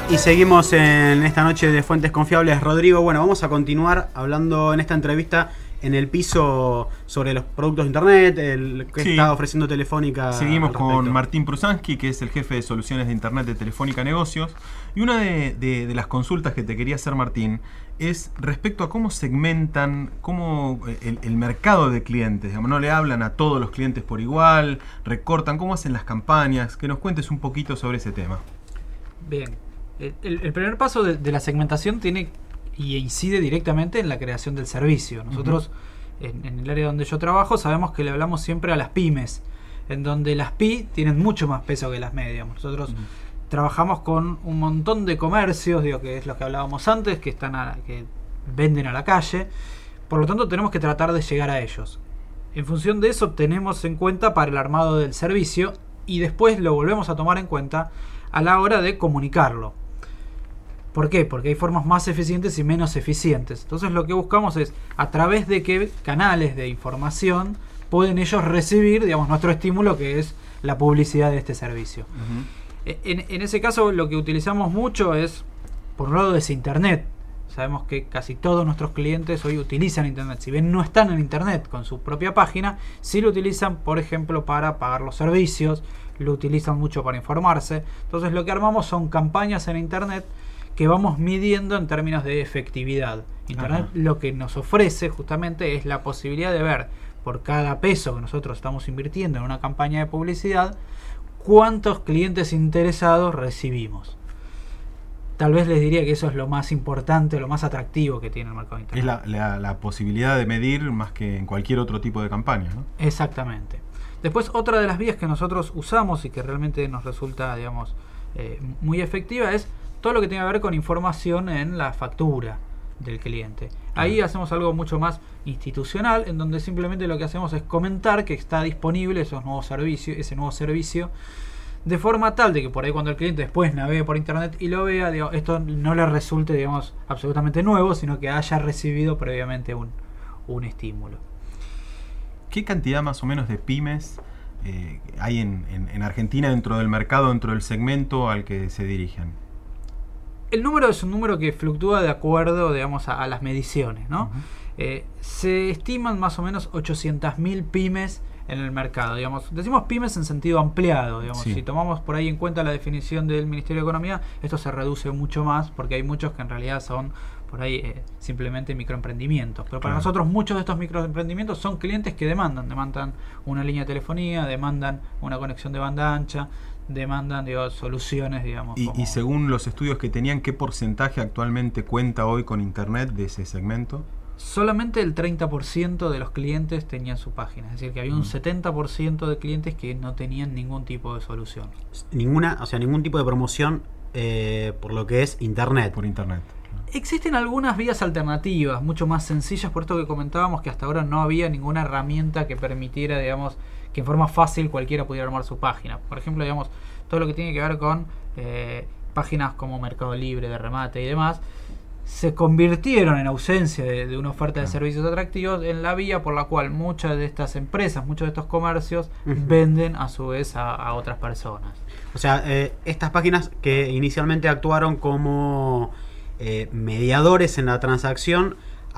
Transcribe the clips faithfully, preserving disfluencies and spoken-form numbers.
Y seguimos en esta noche de Fuentes Confiables. Rodrigo, bueno, vamos a continuar hablando en esta entrevista en el piso sobre los productos de internet, el que sí. está ofreciendo Telefónica. Seguimos con Martín Prusansky, que es el jefe de soluciones de internet de Telefónica Negocios. Y una de, de, de las consultas que te quería hacer, Martín, es respecto a cómo segmentan cómo el, el mercado de clientes. Digamos, no le hablan a todos los clientes por igual, recortan, cómo hacen las campañas. Que nos cuentes un poquito sobre ese tema. Bien. El, el primer paso de, de la segmentación tiene y incide directamente en la creación del servicio. Nosotros, uh-huh. en, en el área donde yo trabajo, sabemos que le hablamos siempre a las pymes, en donde las P Y tienen mucho más peso que las medias. Nosotros uh-huh. trabajamos con un montón de comercios, digo, que es lo que hablábamos antes, que están a, que venden a la calle. Por lo tanto, tenemos que tratar de llegar a ellos. En función de eso, tenemos en cuenta para el armado del servicio y después lo volvemos a tomar en cuenta a la hora de comunicarlo. ¿Por qué? Porque hay formas más eficientes y menos eficientes. Entonces lo que buscamos es a través de qué canales de información pueden ellos recibir, digamos, nuestro estímulo, que es la publicidad de este servicio. Uh-huh. En, en ese caso lo que utilizamos mucho es, por un lado, es internet. Sabemos que casi todos nuestros clientes hoy utilizan internet. Si bien no están en internet con su propia página, sí lo utilizan, por ejemplo, para pagar los servicios, lo utilizan mucho para informarse. Entonces lo que armamos son campañas en internet que vamos midiendo en términos de efectividad. Internet Ajá. lo que nos ofrece justamente es la posibilidad de ver por cada peso que nosotros estamos invirtiendo en una campaña de publicidad, cuántos clientes interesados recibimos. Tal vez les diría que eso es lo más importante, lo más atractivo que tiene el mercado de internet. Es la, la, la posibilidad de medir más que en cualquier otro tipo de campaña, ¿no? Exactamente. Después, otra de las vías que nosotros usamos y que realmente nos resulta, digamos, eh, muy efectiva es todo lo que tiene que ver con información en la factura del cliente. Ahí uh-huh. hacemos algo mucho más institucional, en donde simplemente lo que hacemos es comentar que está disponible esos nuevos servicios, ese nuevo servicio, de forma tal de que por ahí cuando el cliente después navegue por internet y lo vea, digo, esto no le resulte, digamos, absolutamente nuevo, sino que haya recibido previamente un, un estímulo. ¿Qué cantidad más o menos de pymes eh, hay en, en, en Argentina dentro del mercado, dentro del segmento al que se dirigen? El número es un número que fluctúa de acuerdo, digamos, a, a las mediciones, ¿no? Uh-huh. Eh, se estiman más o menos ochocientas mil pymes en el mercado, digamos. Decimos pymes en sentido ampliado, digamos. Sí. Si tomamos por ahí en cuenta la definición del Ministerio de Economía, esto se reduce mucho más porque hay muchos que en realidad son por ahí eh, simplemente microemprendimientos. Pero para claro. nosotros muchos de estos microemprendimientos son clientes que demandan, demandan una línea de telefonía, demandan una conexión de banda ancha, demandan, digo, soluciones, digamos. Y, como... y según los estudios que tenían, ¿qué porcentaje actualmente cuenta hoy con internet de ese segmento? Solamente el treinta por ciento de los clientes tenían su página. Es decir, que había un mm. setenta por ciento de clientes que no tenían ningún tipo de solución. Ninguna, o sea, ningún tipo de promoción eh, por lo que es internet. Por internet. Existen algunas vías alternativas, mucho más sencillas, por esto que comentábamos que hasta ahora no había ninguna herramienta que permitiera, digamos, que en forma fácil cualquiera pudiera armar su página. Por ejemplo, digamos, todo lo que tiene que ver con eh, páginas como Mercado Libre, de remate y demás, se convirtieron, en ausencia de, de una oferta de servicios atractivos, en la vía por la cual muchas de estas empresas, muchos de estos comercios uh-huh. venden a su vez a, a otras personas. O sea, eh, estas páginas que inicialmente actuaron como eh, mediadores en la transacción,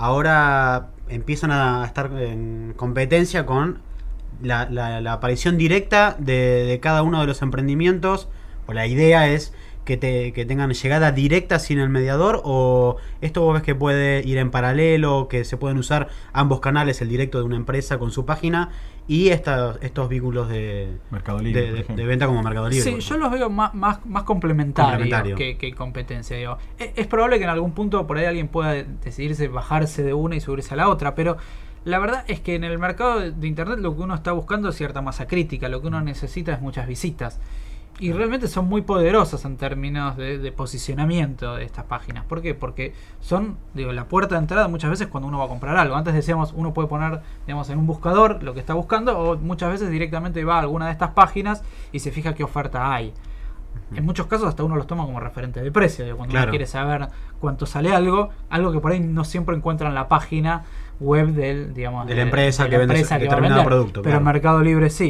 ahora empiezan a estar en competencia con la, la, la aparición directa de, de cada uno de los emprendimientos. O la idea es que, te, que tengan llegada directa sin el mediador, o esto vos ves que puede ir en paralelo, que se pueden usar ambos canales, el directo de una empresa con su página y esta, estos vínculos de, Mercado Libre, de, de, de venta como Mercado Libre. Sí, yo los veo más, más, más complementarios complementario. que, que competencia. Digo. Es, es probable que en algún punto por ahí alguien pueda decidirse bajarse de una y subirse a la otra, pero la verdad es que en el mercado de internet lo que uno está buscando es cierta masa crítica, lo que uno necesita es muchas visitas. Y realmente son muy poderosas en términos de, de posicionamiento de estas páginas. ¿Por qué? Porque son, digo, la puerta de entrada muchas veces cuando uno va a comprar algo. Antes decíamos, uno puede poner, digamos, en un buscador lo que está buscando, o muchas veces directamente va a alguna de estas páginas y se fija qué oferta hay. En muchos casos hasta uno los toma como referente de precio. Digo, cuando claro. uno quiere saber cuánto sale algo, algo que por ahí no siempre encuentra en la página web del, digamos, de la empresa, de, de que, la vende empresa que, que termina el producto. Pero claro. en Mercado Libre sí.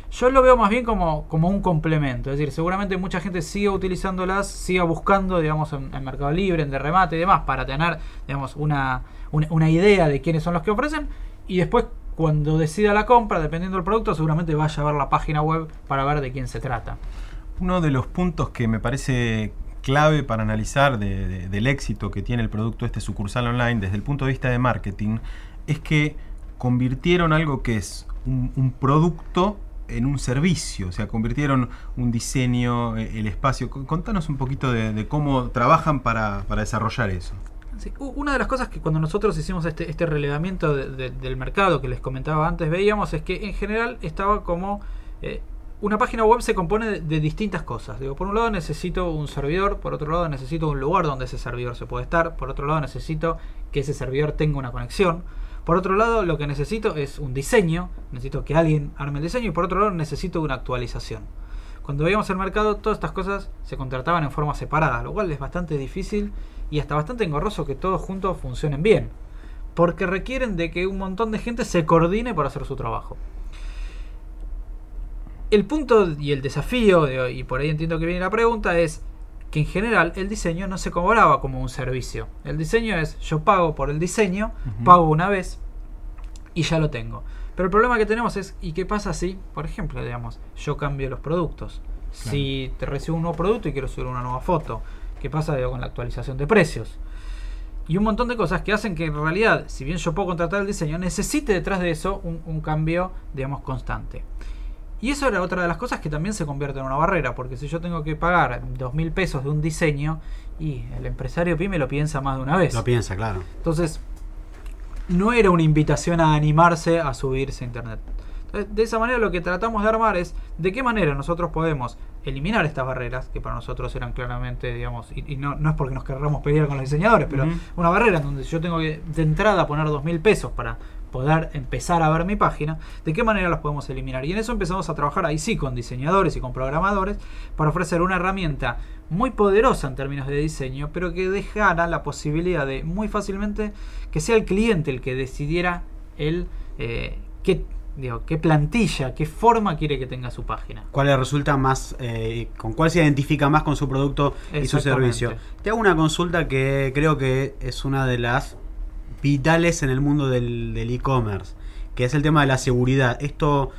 Yo lo veo más bien como, como un complemento. Es decir, seguramente mucha gente siga utilizándolas, siga buscando, digamos, en, en Mercado Libre, en de remate y demás, para tener, digamos, una, una, una idea de quiénes son los que ofrecen. Y después, cuando decida la compra, dependiendo del producto, seguramente vaya a ver la página web para ver de quién se trata. Uno de los puntos que me parece clave para analizar de, de, del éxito que tiene el producto este sucursal online desde el punto de vista de marketing es que convirtieron algo que es un, un producto en un servicio, o sea, convirtieron un diseño, el espacio. Contanos un poquito de, de cómo trabajan para, para desarrollar eso. Sí, una de las cosas que cuando nosotros hicimos este, este relevamiento de, de, del mercado que les comentaba antes, veíamos es que en general estaba como... Eh, una página web se compone de, de distintas cosas. Digo, por un lado necesito un servidor, por otro lado necesito un lugar donde ese servidor se puede estar, por otro lado necesito que ese servidor tenga una conexión. Por otro lado, lo que necesito es un diseño, necesito que alguien arme el diseño, y por otro lado necesito una actualización. Cuando veíamos el mercado, todas estas cosas se contrataban en forma separada, lo cual es bastante difícil y hasta bastante engorroso que todos juntos funcionen bien, porque requieren de que un montón de gente se coordine para hacer su trabajo. El punto y el desafío, y por ahí entiendo que viene la pregunta, es que en general el diseño no se cobraba como un servicio. El diseño es, yo pago por el diseño, uh-huh. pago una vez y ya lo tengo. Pero el problema que tenemos es, ¿y qué pasa si, por ejemplo, digamos, yo cambio los productos? Claro. Si te recibo un nuevo producto y quiero subir una nueva foto, ¿qué pasa, digo, con la actualización de precios? Y un montón de cosas que hacen que en realidad, si bien yo puedo contratar el diseño, necesite detrás de eso un, un cambio, digamos, constante. Y eso era otra de las cosas que también se convierte en una barrera, porque si yo tengo que pagar dos mil pesos de un diseño, y el empresario pyme lo piensa más de una vez. Lo piensa, claro. Entonces, no era una invitación a animarse a subirse a internet. Entonces, de esa manera lo que tratamos de armar es de qué manera nosotros podemos eliminar estas barreras, que para nosotros eran claramente, digamos, y, y no, no es porque nos querramos pelear con los diseñadores, pero uh-huh. una barrera en donde yo tengo que de entrada poner dos mil pesos para poder empezar a ver mi página, de qué manera las podemos eliminar. Y en eso empezamos a trabajar ahí sí con diseñadores y con programadores para ofrecer una herramienta muy poderosa en términos de diseño, pero que dejara la posibilidad de muy fácilmente que sea el cliente el que decidiera el eh, qué, digo, qué plantilla, qué forma quiere que tenga su página. ¿Cuál le resulta más, eh, con cuál se identifica más con su producto y su servicio? Te hago una consulta que creo que es una de las vitales en el mundo del, del e-commerce, que es el tema de la seguridad. Esto,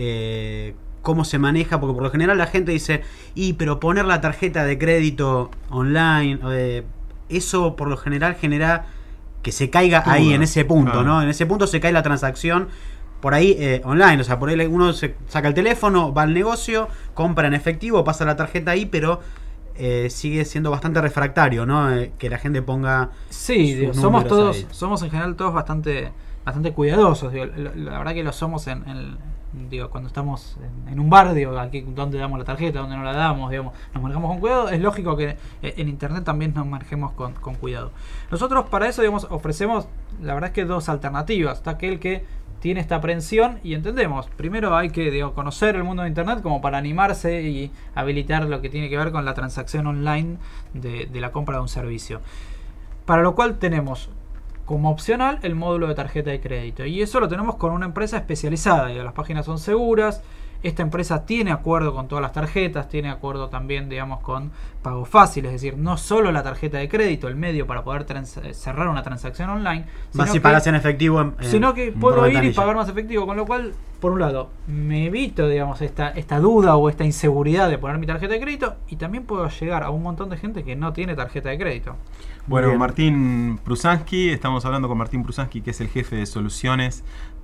eh, ¿cómo se maneja? Porque por lo general la gente dice, y pero poner la tarjeta de crédito online, eh, eso por lo general genera que se caiga Pura, ahí en ese punto, claro. ¿no? En ese punto se cae la transacción por ahí eh, online, o sea, por ahí uno se saca el teléfono, va al negocio, compra en efectivo, pasa la tarjeta ahí, pero Eh, sigue siendo bastante refractario, ¿no? Eh, que la gente ponga. Sí, digo, somos todos, ahí. somos en general todos bastante, bastante cuidadosos. Digo, la, la verdad que lo somos en, en digo, cuando estamos en, en un bar, digo, aquí donde damos la tarjeta, donde no la damos, digamos, nos manejamos con cuidado. Es lógico que eh, en internet también nos manejemos con, con cuidado. Nosotros para eso, digamos, ofrecemos, la verdad es que dos alternativas. Está aquel que tiene esta aprensión y entendemos, primero hay que digo, conocer el mundo de internet como para animarse y habilitar lo que tiene que ver con la transacción online de, de la compra de un servicio, para lo cual tenemos como opcional el módulo de tarjeta de crédito, y eso lo tenemos con una empresa especializada. Digo, las páginas son seguras, esta empresa tiene acuerdo con todas las tarjetas, tiene acuerdo también, digamos, con pago fácil, es decir, no solo la tarjeta de crédito, el medio para poder cerrar una transacción online, más si pagas en efectivo, en, sino que puedo ir y pagar más efectivo, con lo cual, por un lado, me evito, digamos, esta, esta duda o esta inseguridad de poner mi tarjeta de crédito, y también puedo llegar a un montón de gente que no tiene tarjeta de crédito. Bueno, Martín Prusansky, estamos hablando con Martín Prusansky, que es el jefe de soluciones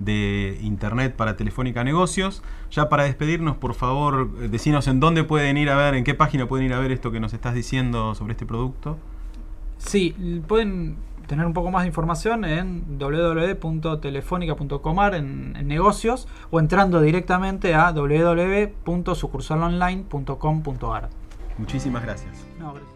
de Internet para Telefónica Negocios. Ya para despedirnos, por favor, decinos en dónde pueden ir a ver, en qué página pueden ir a ver esto que nos estás diciendo sobre este producto. Sí, pueden tener un poco más de información en w w w punto telefónica punto com ar en, en negocios, o entrando directamente a w w w punto sucursalonline punto com punto ar. Muchísimas gracias. No, gracias.